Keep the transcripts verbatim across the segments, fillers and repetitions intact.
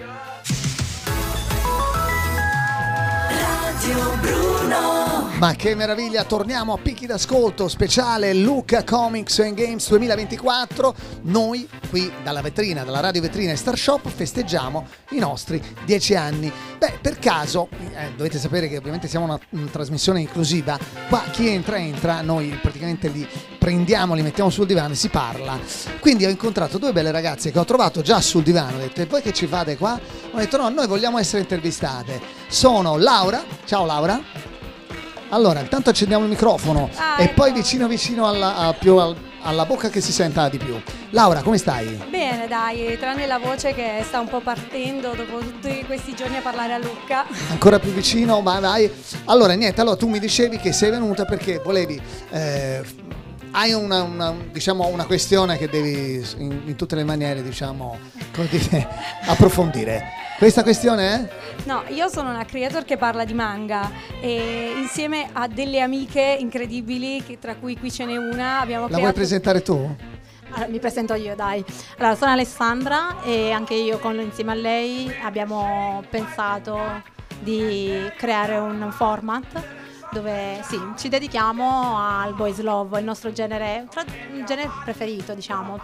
Radio Bruno. Ma che meraviglia, torniamo a picchi d'ascolto speciale Lucca Comics and Games duemilaventiquattro. Noi qui dalla vetrina, dalla radio vetrina e Star Shop festeggiamo i nostri dieci anni. Beh, per caso, eh, dovete sapere che ovviamente siamo una, una trasmissione inclusiva. Qua chi entra entra, noi praticamente li prendiamo, li mettiamo sul divano e si parla. Quindi ho incontrato due belle ragazze che ho trovato già sul divano. Ho detto, e voi che ci fate qua? Ho detto no, noi vogliamo essere intervistate. Sono Laura, ciao Laura. Allora, intanto accendiamo il microfono ah, e ecco. poi vicino vicino alla, a più al, alla bocca che si senta di più. Laura, come stai? Bene, dai, tranne la voce che sta un po' partendo dopo tutti questi giorni a parlare a Lucca. Ancora più vicino, vai vai. Allora, niente, allora tu mi dicevi che sei venuta perché volevi... Eh, hai una, una, diciamo, una questione che devi in, in tutte le maniere, diciamo, come dire, approfondire. Questa questione è? No, io sono una creator che parla di manga e insieme a delle amiche incredibili, che tra cui qui ce n'è una, abbiamo La creato... vuoi presentare tu? Allora, mi presento io, dai. Allora, sono Alessandra e anche io con, insieme a lei abbiamo pensato di creare un format dove sì, ci dedichiamo al boys love, il nostro genere, il genere preferito, diciamo.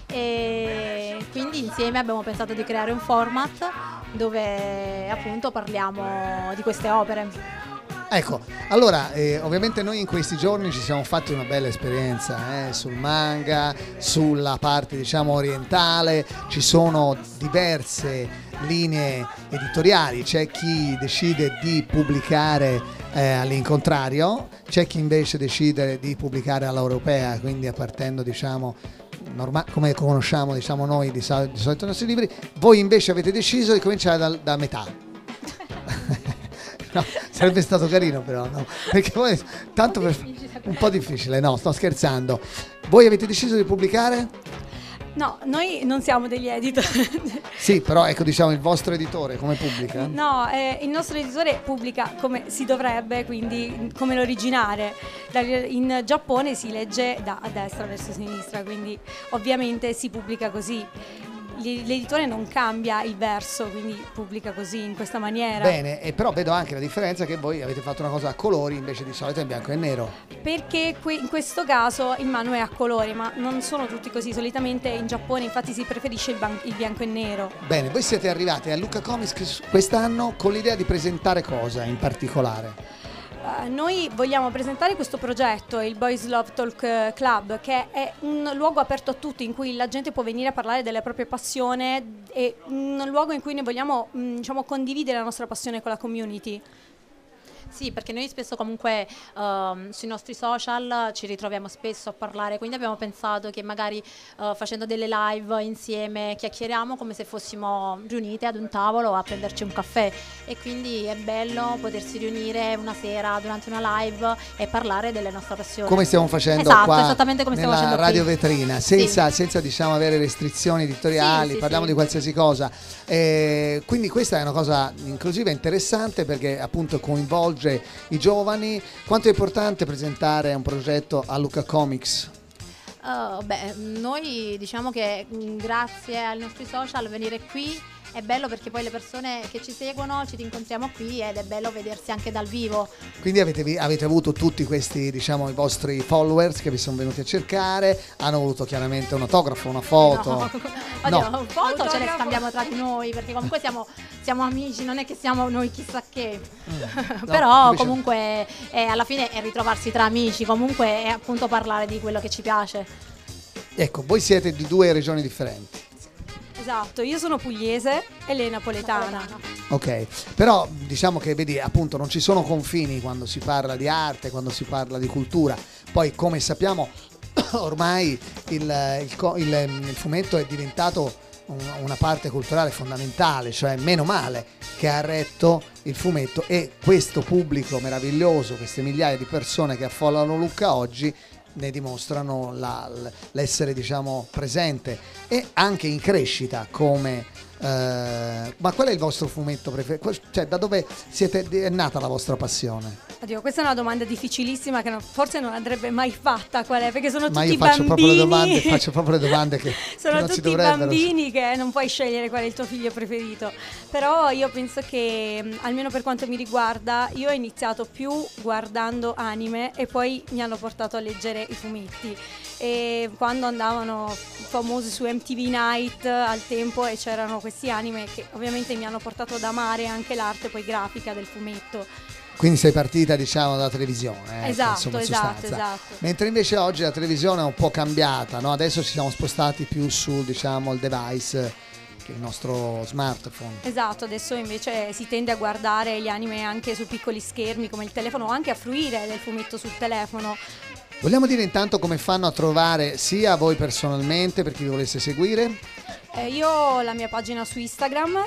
E quindi insieme abbiamo pensato di creare un format dove appunto parliamo di queste opere. Ecco, allora eh, ovviamente noi in questi giorni ci siamo fatti una bella esperienza eh, sul manga, sulla parte diciamo orientale, ci sono diverse linee editoriali, c'è chi decide di pubblicare eh, all'incontrario, c'è chi invece decide di pubblicare all'europea, quindi partendo diciamo norma- come conosciamo diciamo noi di, sol- di solito i nostri libri, voi invece avete deciso di cominciare da, da metà. No, sarebbe stato carino però, no? Perché poi tanto per... un po' difficile, no, sto scherzando. Voi avete deciso di pubblicare? No, noi non siamo degli editor. Sì, però ecco diciamo il vostro editore come pubblica? No, eh, il nostro editore pubblica come si dovrebbe, quindi come l'originale. In Giappone si legge da a destra verso sinistra, quindi ovviamente si pubblica così. L'editore non cambia il verso, quindi pubblica così, in questa maniera. Bene, e però vedo anche la differenza che voi avete fatto una cosa a colori invece di solito in bianco e nero. Perché qui, in questo caso il manu è a colori, ma non sono tutti così. Solitamente in Giappone infatti si preferisce il, ban- il bianco e nero. Bene, voi siete arrivati a Lucca Comics quest'anno con l'idea di presentare cosa in particolare? Uh, noi vogliamo presentare questo progetto, il Boys Love Talk Club, che è un luogo aperto a tutti in cui la gente può venire a parlare delle proprie passioni e un luogo in cui noi vogliamo mh, diciamo, condividere la nostra passione con la community. Sì, perché noi spesso comunque uh, sui nostri social ci ritroviamo spesso a parlare, quindi abbiamo pensato che magari uh, facendo delle live insieme chiacchieriamo come se fossimo riunite ad un tavolo a prenderci un caffè, e quindi è bello potersi riunire una sera durante una live e parlare delle nostre passioni. Come stiamo facendo esatto, qua esattamente come stiamo nella facendo radio qui. vetrina, senza, Sì. senza diciamo avere restrizioni editoriali, Sì, sì, parliamo sì. di qualsiasi cosa. Eh, quindi questa è una cosa inclusiva e interessante perché appunto coinvolge i giovani. Quanto è importante presentare un progetto a Lucca Comics? Uh, beh, noi diciamo che mh, grazie ai nostri social venire qui è bello perché poi le persone che ci seguono ci incontriamo qui ed è bello vedersi anche dal vivo. Quindi avete, avete avuto tutti questi, diciamo, i vostri followers che vi sono venuti a cercare, hanno voluto chiaramente un autografo, una foto. No, oddio, No. foto ce le scambiamo tra di noi perché comunque siamo, siamo amici, non è che siamo noi chissà che. Mm. Però No, invece... comunque è, alla fine è ritrovarsi tra amici, comunque è appunto parlare di quello che ci piace. Ecco, voi siete di due regioni differenti. Esatto, io sono pugliese e lei è napoletana. Napoletana. Ok, però diciamo che vedi appunto non ci sono confini quando si parla di arte, quando si parla di cultura. Poi come sappiamo ormai il, il, il, il fumetto è diventato un, una parte culturale fondamentale, cioè meno male che ha retto il fumetto e questo pubblico meraviglioso, queste migliaia di persone che affollano Lucca oggi ne dimostrano la, l'essere diciamo presente e anche in crescita come eh, ma qual è il vostro fumetto preferito? Cioè da dove siete, è nata la vostra passione? Oddio, questa è una domanda difficilissima che non- forse non andrebbe mai fatta, qual è? Perché sono Ma tutti io faccio proprio le bambini. domande, faccio proprio le domande che, che Sono non si tutti dovrebbero. bambini che non puoi scegliere qual è il tuo figlio preferito. Però io penso che, mh, almeno per quanto mi riguarda, io ho iniziato più guardando anime e poi mi hanno portato a leggere i fumetti. E quando andavano famosi su M T V Night al tempo e c'erano questi anime che ovviamente mi hanno portato ad amare anche l'arte poi grafica del fumetto. Quindi sei partita, diciamo, dalla televisione. ecco, Esatto, insomma, in esatto, sostanza. esatto. Mentre invece oggi la televisione è un po' cambiata, no? Adesso ci siamo spostati più sul, diciamo, il device, che è il nostro smartphone. Esatto, adesso invece si tende a guardare gli anime anche su piccoli schermi come il telefono o anche a fruire del fumetto sul telefono. Vogliamo dire intanto come fanno a trovare sia voi personalmente, per chi vi volesse seguire, Eh, io ho la mia pagina su Instagram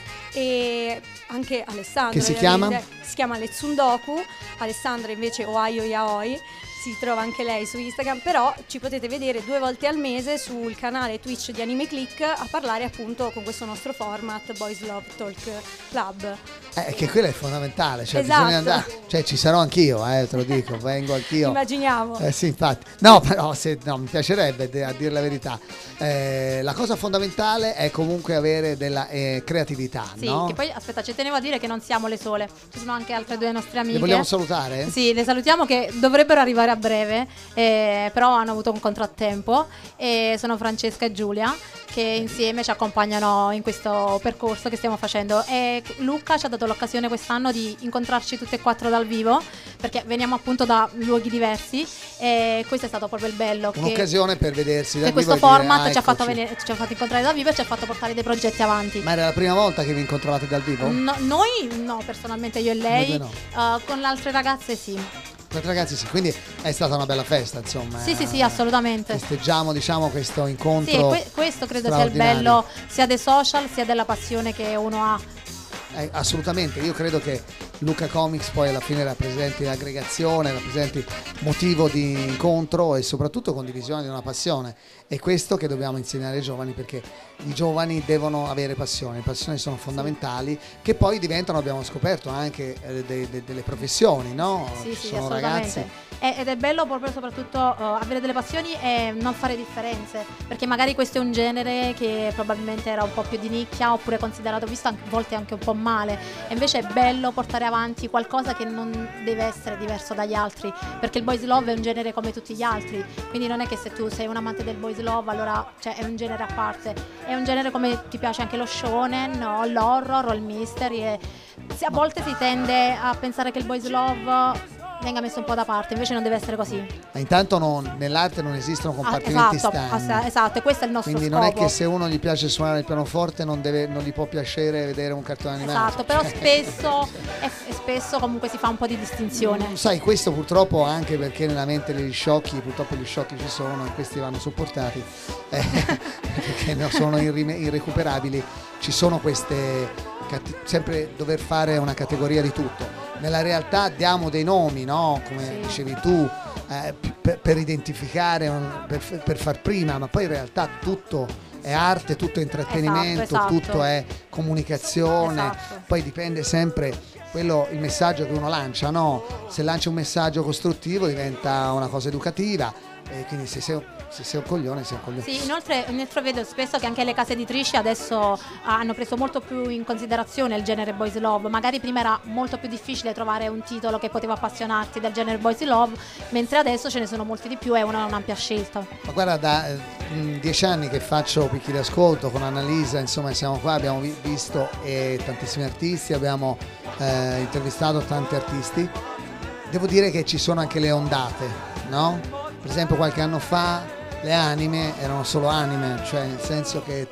e anche Alessandra. Che si ovviamente. chiama? Si chiama Letsundoku, Alessandra invece Oaio Yaoi, si trova anche lei su Instagram, però ci potete vedere due volte al mese sul canale Twitch di Anime Click a parlare appunto con questo nostro format Boys Love Talk Club. eh, che quello è fondamentale, cioè Esatto. bisogna andare, cioè ci sarò anch'io, eh, te lo dico, vengo anch'io. Immaginiamo. Eh sì, infatti. No, però se, no, mi piacerebbe, de- a dire la verità. Eh, la cosa fondamentale è comunque avere della eh, creatività, Sì, no? che poi aspetta, ci tenevo a dire che non siamo le sole, ci sono anche altre due nostre amiche. Le vogliamo salutare? Sì, le salutiamo che dovrebbero arrivare a breve, eh, però hanno avuto un contrattempo e sono Francesca e Giulia che insieme ci accompagnano in questo percorso che stiamo facendo e Luca ci ha dato l'occasione quest'anno di incontrarci tutte e quattro dal vivo perché veniamo appunto da luoghi diversi e questo è stato proprio il bello che, Un'occasione per vedersi dal che vivo questo e dire, format "Ah, ci ha, fatto eccoci". venire- ci ha fatto incontrare dal vivo e ci ha fatto portare dei progetti avanti. Ma era la prima volta che vi incontravate dal vivo? No, noi no, personalmente io e lei, Noi uh, con le altre ragazze sì. Ragazzi, sì, quindi è stata una bella festa, insomma. Sì, eh. sì, sì, assolutamente. Festeggiamo, diciamo, questo Sì, incontro. que- questo credo sia il straordinario. bello sia dei social sia della passione che uno ha. Eh, assolutamente, io credo che Luca Comics poi alla fine rappresenti aggregazione, rappresenti motivo di incontro e soprattutto condivisione di una passione. È questo che dobbiamo insegnare ai giovani perché i giovani devono avere passione, le passioni sono fondamentali che poi diventano, abbiamo scoperto, anche eh, de- de- delle professioni, no? Sì, Ci sì, sono assolutamente. ragazzi. E- Ed è bello proprio soprattutto uh, avere delle passioni e non fare differenze, perché magari questo è un genere che probabilmente era un po' più di nicchia oppure considerato visto anche, a volte anche un po' male, e invece è bello portare avanti qualcosa che non deve essere diverso dagli altri, perché il boys love è un genere come tutti gli altri, quindi non è che se tu sei un amante del boys love allora cioè, è un genere a parte, è un genere come ti piace anche lo shonen o l'horror o il mystery e se a volte si tende a pensare che il boys love venga messo un po' da parte, invece non deve essere così. Ma intanto non- nell'arte non esistono Ah, compartimenti esatto, stagni. ass- esatto, e questo è il nostro Quindi scopo. non è che se uno gli piace suonare il pianoforte non, deve, non gli può piacere vedere un cartone animato. Esatto, però spesso e, e spesso comunque si fa un po' di distinzione. Sai, questo purtroppo anche perché nella mente degli sciocchi, purtroppo gli sciocchi ci sono e questi vanno sopportati, eh, perché no, sono irrime- irrecuperabili, ci sono queste, cate- sempre dover fare una categoria di tutto. Nella realtà diamo dei nomi, no? Come Sì. dicevi tu, eh, per, per identificare, un- per, per far prima, ma poi in realtà tutto è arte, tutto è intrattenimento, Esatto, esatto. tutto è comunicazione, Esatto. poi dipende sempre quello, il messaggio che uno lancia, no? Se lancia un messaggio costruttivo diventa una cosa educativa e quindi se sei, se sei un coglione sei un coglione. Sì, inoltre, inoltre vedo spesso che anche le case editrici adesso hanno preso molto più in considerazione il genere boys love. Magari prima era molto più difficile trovare un titolo che poteva appassionarti del genere boys love, mentre adesso ce ne sono molti di più e uno ha un'ampia scelta. Ma guarda, da eh, mh, dieci anni che faccio picchi d'ascolto con Annalisa, insomma siamo qua, abbiamo vi- visto eh, tantissimi artisti, abbiamo eh, intervistato tanti artisti. Devo dire che ci sono anche le ondate, no? Per esempio qualche anno fa le anime erano solo anime, cioè nel senso che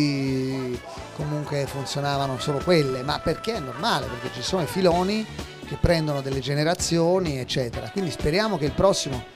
tutti comunque funzionavano solo quelle, ma perché è normale, perché ci sono i filoni che prendono delle generazioni, eccetera. Quindi speriamo che il prossimo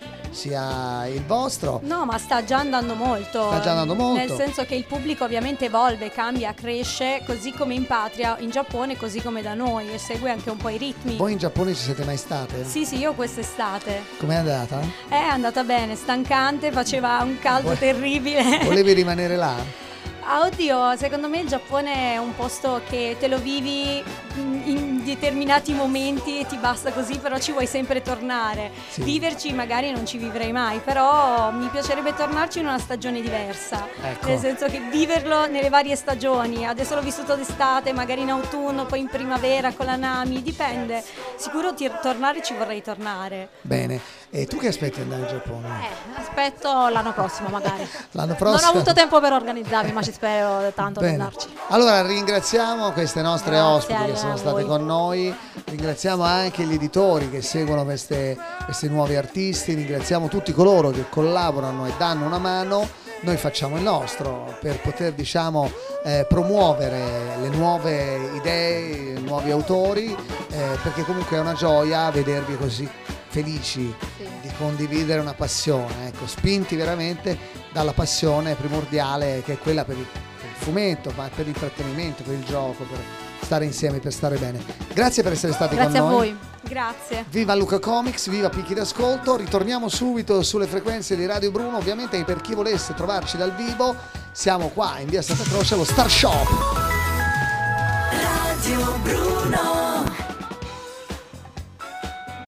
sia il vostro. No, ma sta già andando molto. Sta già andando molto. Nel senso che il pubblico ovviamente evolve, cambia, cresce, così come in patria, in Giappone, così come da noi, e segue anche un po' i ritmi. Voi in Giappone ci siete mai state? Sì, sì, io quest'estate. Com'è andata? È andata bene, stancante, faceva un caldo Vuoi- terribile. Volevi rimanere là? Ah, oddio, secondo me il Giappone è un posto che te lo vivi in determinati momenti e ti basta così, però ci vuoi sempre tornare. Sì. Viverci magari non ci vivrei mai, però mi piacerebbe tornarci in una stagione diversa, Ecco. nel senso che viverlo nelle varie stagioni. Adesso l'ho vissuto d'estate, magari in autunno, poi in primavera con la Nami, dipende. Sicuro ti- tornare ci vorrei tornare. Bene, e tu che aspetti di andare in Giappone? Eh, aspetto l'anno prossimo magari. L'anno prossimo? Non ho avuto tempo per organizzarmi, ma ci spero tanto di Bene. andarci. Allora ringraziamo queste nostre Grazie ospiti che a sono voi. state con noi, ringraziamo anche gli editori che seguono queste, questi nuovi artisti, ringraziamo tutti coloro che collaborano e danno una mano. Noi facciamo il nostro per poter, diciamo, eh, promuovere le nuove idee, i nuovi autori, eh, perché comunque è una gioia vedervi così felici Sì. di condividere una passione, ecco, spinti veramente dalla passione primordiale che è quella per il, per il fumetto, ma per l'intrattenimento, per il gioco, per stare insieme, per stare bene. Grazie per essere stati Grazie a con noi. voi. Grazie. Viva Luca Comics, viva Picchi d'Ascolto, ritorniamo subito sulle frequenze di Radio Bruno, ovviamente per chi volesse trovarci dal vivo siamo qua in via Santa Croce allo Star Shop.